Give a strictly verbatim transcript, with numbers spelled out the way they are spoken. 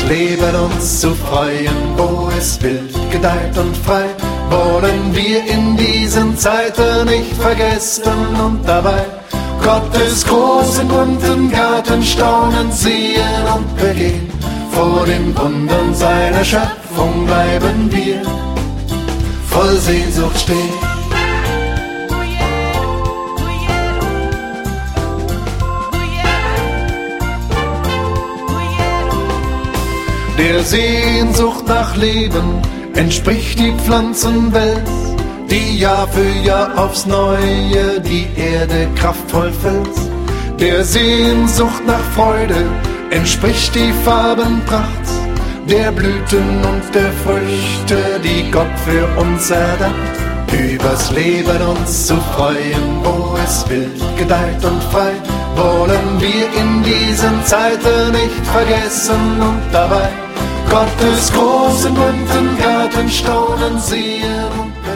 Leben uns zu freuen, wo es wild gedeiht und frei, wollen wir in diesen Zeiten nicht vergessen und dabei Gottes großen bunten Garten staunend sehen und begehen. Vor den Wundern seiner Schöpfung bleiben wir voll Sehnsucht stehen. Der Sehnsucht nach Leben entspricht die Pflanzenwelt, die Jahr für Jahr aufs Neue die Erde kraftvoll fällt. Der Sehnsucht nach Freude entspricht die Farbenpracht der Blüten und der Früchte, die Gott für uns erdacht. Übers Leben uns zu freuen, wo es wild gedeiht und frei, wollen wir in diesen Zeiten nicht vergessen und dabei Gottes großen bunten Garten staunen sehen und